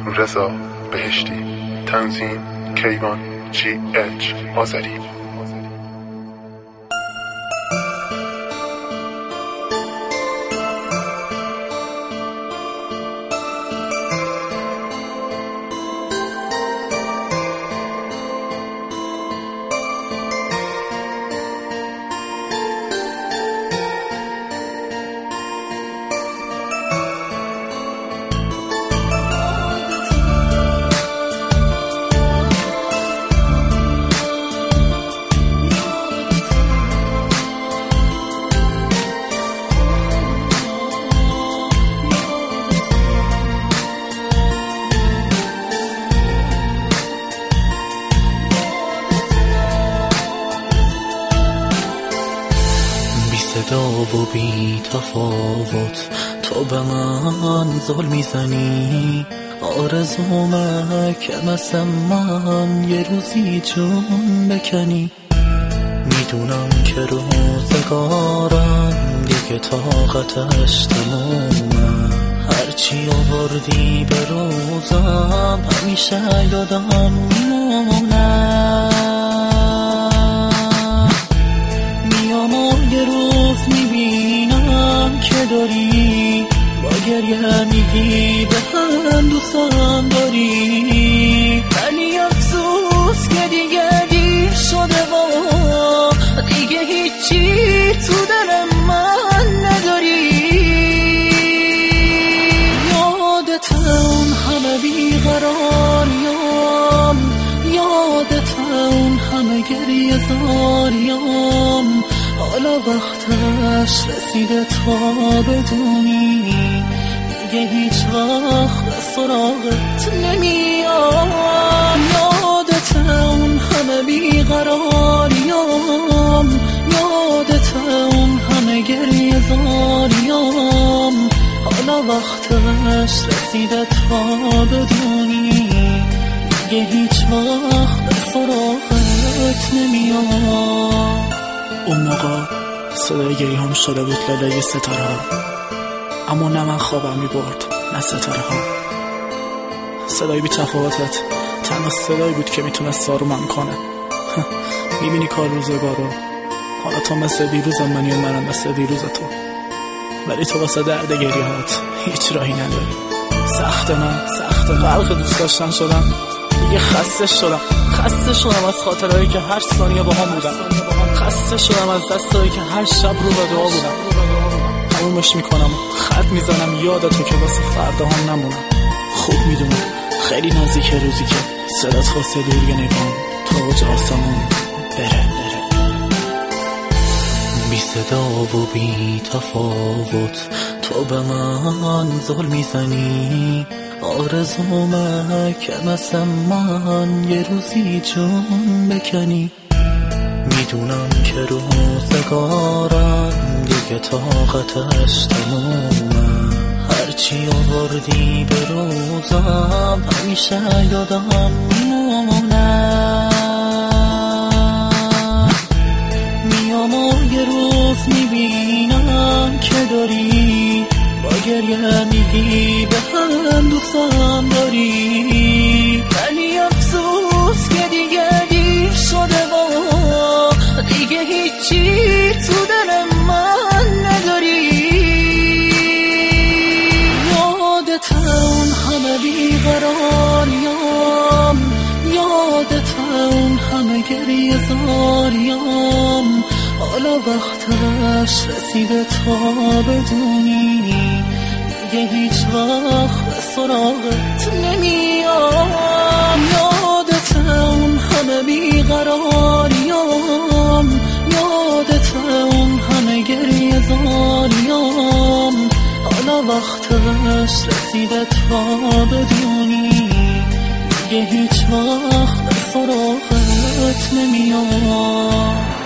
رضا بهشتی. تنظیم کیوان GH آذری. صدا و بی تفاوت تو به من زل میزنی، آرزومه که مثل من یه روزی جون بکنی. میدونم که روزگارم دیگه طاقتش تمومه، هرچی آوردی به روزم همیشه یادم میمونه. یه روز میبینم که داری با گریه میگی به هم دوستم داری، ولی افسوس که دیگه دیر شده و دیگه هیچی تو دل من نداری. یادت اون همه بیقراریم، یادت اون همه گریه زاریم، حالا وقتش رسیده تا بدونی دیگه هیچ وقت به سراغت نمیام. یادت اون همه بیقراریم، یادت اون همه گریه زاریم، حالا وقتش رسیده تا بدونی دیگه هیچ وقت به سراغت نمیام. اون موقع صدای گریه هم شده بود لالای ستاره ها، اما نه من خوابم می برد نه ستاره ها. صدای بی تفاوتت تنها صدایی بود که میتونست آرومم کنه. میبینی کار روزگارو، حالا تو مثل دیروزم منی و منم مثل دیروز تو، ولی تو واسه درد گریه هات هیچ راهی نداری. سخت غرق دوست داشتن شدم، دیگه خسته شدم از خاطرهایی که هر ثانیه با هم بودم، خسته شدم از دستایی که هر شب رو به دعا بودم. تمومش میکنم، خط میزنم یادتو که واسه فردا هم نمونم. خوب میدونم خیلی نزدیک روزی که صدات خواسته دور نگام تا اوج آسمون بره. بی صدا و بی تفاوت تو به من زل میزنی، آرزومه که مثل من یه روزی جون بکنی. میدونم که روزگارم دیگه طاقتش تمومه، هرچی آوردی به روزم همیشه یادم میمونه. میام و یه روز میبینم که داری با گریه میگی به هم دوستم داری، ولی افسوس که دیگه دیر شده و دیگه هیچی تو دل من نداری. یادت اون همه بیقراریم، یادت اون همه گریه زاریم، حالا وقتش رسیده تا بدونی دیگه هیچ وقت به سراغت نمیام. یادت اون همه بیقراریم، یادت اون همه گریه زاریم، حالا وقتش رسیده تا بدونی دیگه هیچ وقت به سراغت نمیام.